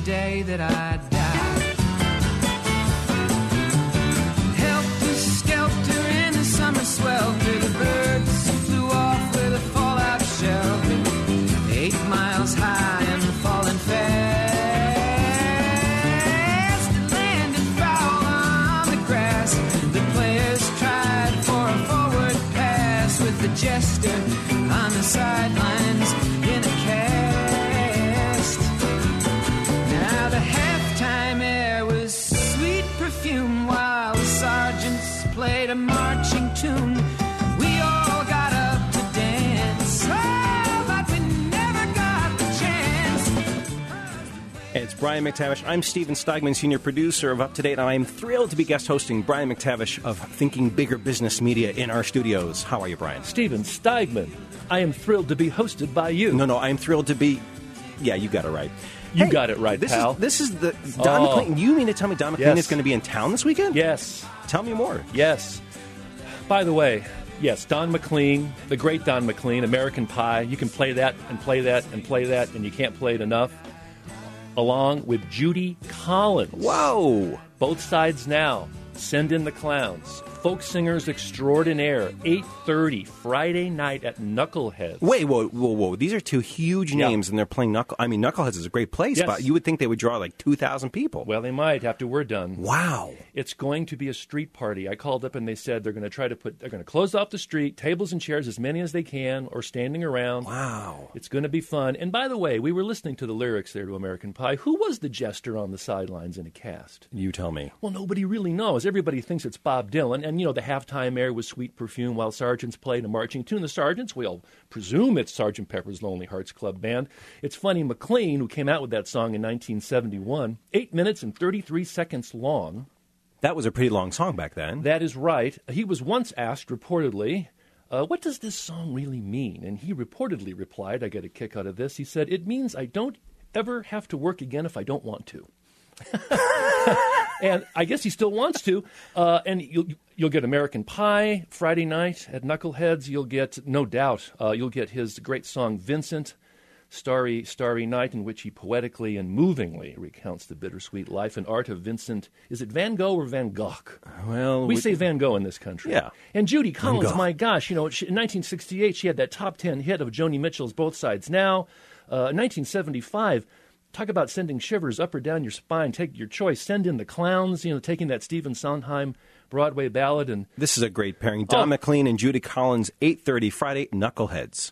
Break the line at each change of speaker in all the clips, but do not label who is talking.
day that I die. Helter-skelter in the summer swelter, the birds flew off with a fallout shelter, 8 miles high and falling fast. It landed foul on the grass. The players tried for a forward pass with the jester on the sidelines in a cast. Now the halftime air was sweet perfume while the sergeants played a marching tune. We all got up to dance, oh, but we never got the chance.
It's Brian McTavish. I'm Steven Steigman, senior producer of Up to Date, and I'm thrilled to be guest hosting Brian McTavish of Thinking Bigger Business Media in our studios. How are you, Brian?
Steven Steigman, I am thrilled to be hosted by you.
No, I'm thrilled to be... Yeah, you got it right.
You got it right, pal.
This is the... Don McLean. You mean to tell me Don McLean is going to be in town this weekend?
Yes.
Tell me more.
Yes. By the way, yes, Don McLean, the great Don McLean, American Pie. You can play that and play that and play that, and you can't play it enough. Along with Judy Collins.
Whoa!
Both Sides Now. Send in the Clowns. Folk Singers Extraordinaire. 8:30 Friday night at Knuckleheads.
Wait, whoa. These are two huge names, and they're playing Knuckleheads is a great place, but you would think they would draw like 2,000 people.
Well, they might after we're done.
Wow.
It's going to be a street party. I called up and they said they're going to close off the street, tables and chairs, as many as they can, or standing around.
Wow.
It's going to be fun. And by the way, we were listening to the lyrics there to American Pie. Who was the jester on the sidelines in a cast?
You tell me.
Well, nobody really knows. Everybody thinks it's Bob Dylan. And, the halftime air was Sweet Perfume while sergeants played a marching tune. The sergeants, we all presume it's Sgt. Pepper's Lonely Hearts Club Band. It's funny, McLean, who came out with that song in 1971, 8 minutes and 33 seconds long.
That was a pretty long song back then.
That is right. He was once asked, reportedly, what does this song really mean? And he reportedly replied, I get a kick out of this, he said, it means I don't ever have to work again if I don't want to. And I guess he still wants to. And you'll get American Pie Friday night at Knuckleheads. You'll get, no doubt, you'll get his great song, Vincent, Starry, Starry Night, in which he poetically and movingly recounts the bittersweet life and art of Vincent. Is it Van Gogh or Van Gogh?
Well,
we say Van Gogh in this country.
Yeah.
And Judy Collins, my gosh, in 1968 she had that top 10 hit of Joni Mitchell's Both Sides Now. 1975, talk about sending shivers up or down your spine. Take your choice. Send in the Clowns, taking that Stephen Sondheim Broadway ballad. And
this is a great pairing. Don McLean and Judy Collins, 8:30 Friday, Knuckleheads.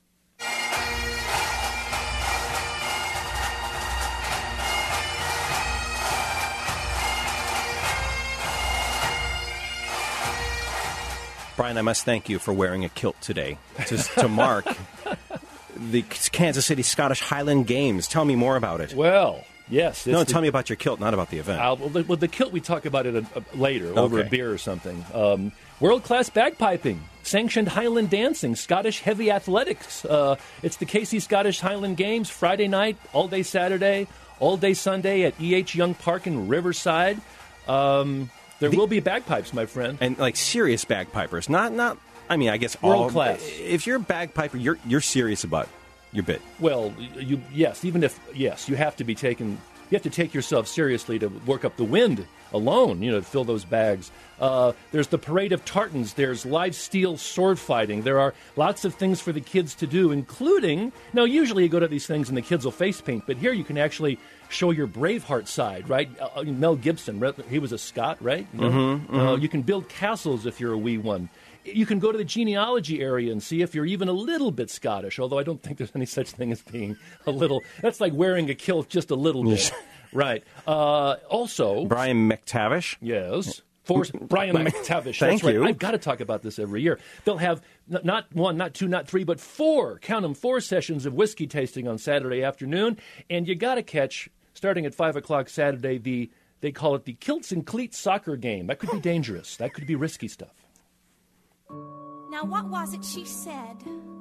Brian, I must thank you for wearing a kilt today to mark the Kansas City Scottish Highland Games. Tell me more about it.
Well, yes.
Tell me about your kilt, not about the event.
Well, the kilt, we talk about it later, over a beer or something. World-class bagpiping, sanctioned Highland dancing, Scottish heavy athletics. It's the KC Scottish Highland Games, Friday night, all day Saturday, all day Sunday at E.H. Young Park in Riverside. There will be bagpipes, my friend.
And like serious bagpipers, not I mean, I guess
world class.
If you're a bagpiper, you're serious about your bit.
Well, you have to be taken. You have to take yourself seriously to work up the wind alone. To fill those bags. There's the Parade of Tartans. There's live steel sword fighting. There are lots of things for the kids to do, including usually you go to these things and the kids will face paint, but here you can actually show your Braveheart side, right? Mel Gibson, he was a Scot, right? You can build castles if you're a wee one. You can go to the genealogy area and see if you're even a little bit Scottish, although I don't think there's any such thing as being a little. That's like wearing a kilt just a little bit. Right. Also,
Brian McTavish.
Yes. Brian McTavish.
Thank you.
I've got to talk about this every year. They'll have not one, not two, not three, but 4, count them, 4 sessions of whiskey tasting on Saturday afternoon. And you got to catch, starting at 5 o'clock Saturday, they call it the Kilts and Cleats soccer game. That could be dangerous. That could be risky stuff.
Now, what was it she said?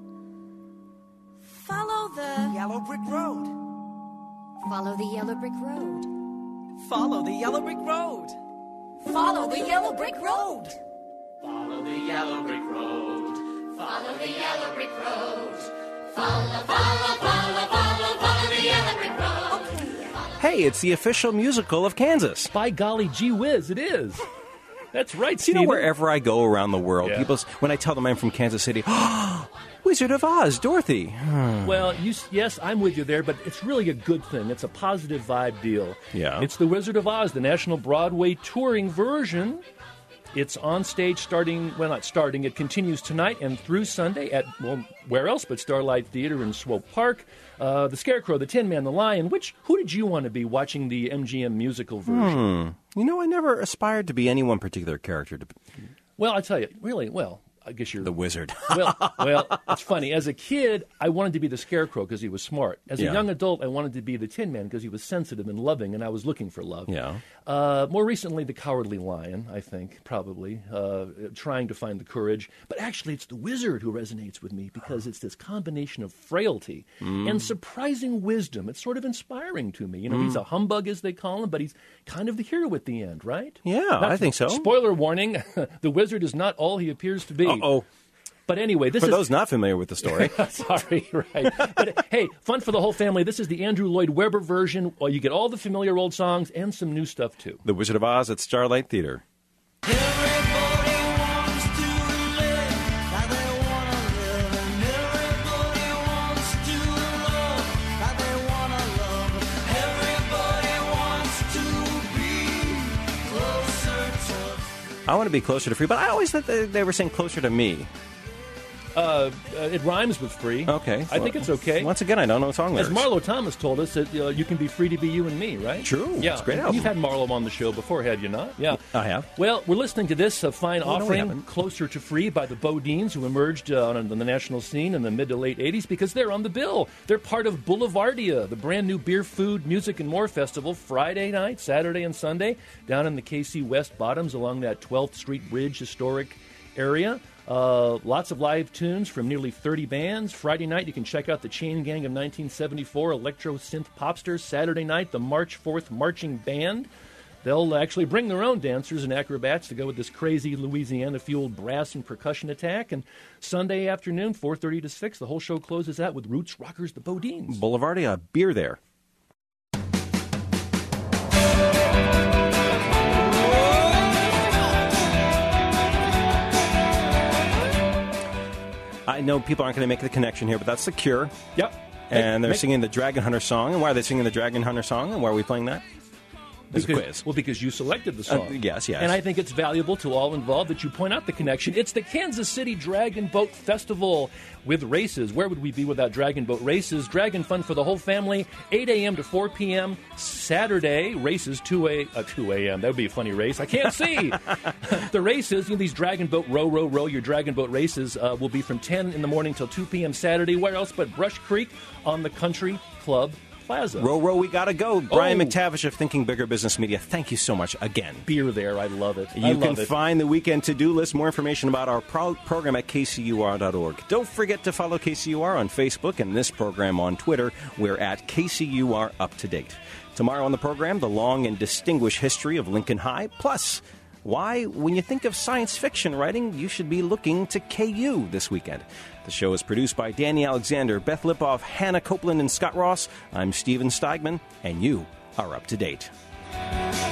Follow the
yellow brick road.
Follow the yellow brick road.
Follow the yellow brick road.
Follow the yellow brick road.
Follow the yellow brick road.
Follow the yellow brick road.
Follow the yellow brick road.
Okay.
Hey, it's the official musical of Kansas.
By golly gee whiz, it is. That's right,
You know,
Stephen.
wherever I go around the world,
Yeah.
people, when I tell them I'm from Kansas City, Wizard of Oz, Dorothy.
Well, yes, I'm with you there, but it's really a good thing. It's a positive vibe deal.
Yeah.
It's The Wizard of Oz, the National Broadway touring version. It's on stage starting, well, not starting, it continues tonight and through Sunday at, well, where else but Starlight Theater in Swope Park. The Scarecrow, the Tin Man, the Lion. Who did you want to be watching the MGM musical version?
You know, I never aspired to be any one particular character.
Well, I tell you, really, well, I guess you're
The Wizard.
Well, it's funny. As a kid, I wanted to be the Scarecrow because he was smart. As
Yeah.
a young adult, I wanted to be the Tin Man because he was sensitive and loving, and I was looking for love.
Yeah.
More recently, the Cowardly Lion, I think, probably, trying to find the courage. But actually, it's the Wizard who resonates with me because it's this combination of frailty and surprising wisdom. It's sort of inspiring to me. You know, he's a humbug, as they call him, but he's kind of the hero at the end, right?
Yeah, I think so.
Spoiler warning, the Wizard is not all he appears to be.
Uh-oh.
But anyway, this
For
is...
those not familiar with the story.
Sorry, right. But hey, fun for the whole family. This is the Andrew Lloyd Webber version. Well, you get all the familiar old songs and some new stuff, too.
The Wizard of Oz at Starlight Theater.
Everybody wants to live how they want to live, and everybody wants to love how they want to love. Everybody wants to be closer to.
I want to be closer to free, but I always thought they were saying closer to me.
It rhymes with free.
Okay.
I think it's okay.
Once again, I don't know song
As
lyrics.
Marlo Thomas told us, that you can be free to be you and me, right?
True.
Yeah.
It's a great
And
album.
You've had Marlo on the show before, have you not? Yeah.
I have.
Well, we're listening to this fine
Oh, no, we
offering,
haven't.
Closer to Free, by the Bodines, who emerged on the national scene in the mid to late 80s because they're on the bill. They're part of Boulevardia, the brand new beer, food, music, and more festival, Friday night, Saturday, and Sunday, down in the KC West Bottoms along that 12th Street Bridge historic area. Lots of live tunes from nearly 30 bands. Friday night, you can check out the Chain Gang of 1974 electro synth popsters. Saturday night, the March 4th Marching Band. They'll actually bring their own dancers and acrobats to go with this crazy Louisiana-fueled brass and percussion attack. And Sunday afternoon, 4:30 to 6, the whole show closes out with Roots Rockers, the Bodines.
Boulevardia, beer there. I know people aren't going to make the connection here, but that's The Cure.
Yep.
And they're singing the Dragon Hunter song. And why are they singing the Dragon Hunter song? And why are we playing that? There's a quiz.
Well, because you selected the song.
Yes.
And I think it's valuable to all involved that you point out the connection. It's the Kansas City Dragon Boat Festival with races. Where would we be without Dragon Boat races? Dragon fun for the whole family, 8 a.m. to 4 p.m. Saturday, races 2 a.m. That would be a funny race. I can't see. The races, these Dragon Boat row, your Dragon Boat races will be from 10 in the morning till 2 p.m. Saturday. Where else but Brush Creek on the Country Club Plaza.
Row, we gotta go. Brian McTavish of Thinking Bigger Business Media, thank you so much again.
Beer there. I love it.
You can find the weekend to-do list, more information about our program at kcur.org. Don't forget to follow KCUR on Facebook and this program on Twitter. We're at KCUR Up to Date. Tomorrow on the program, the long and distinguished history of Lincoln High, plus why, when you think of science fiction writing, you should be looking to KU this weekend. The show is produced by Danny Alexander, Beth Lipoff, Hannah Copeland, and Scott Ross. I'm Steven Steigman, and you are up to date.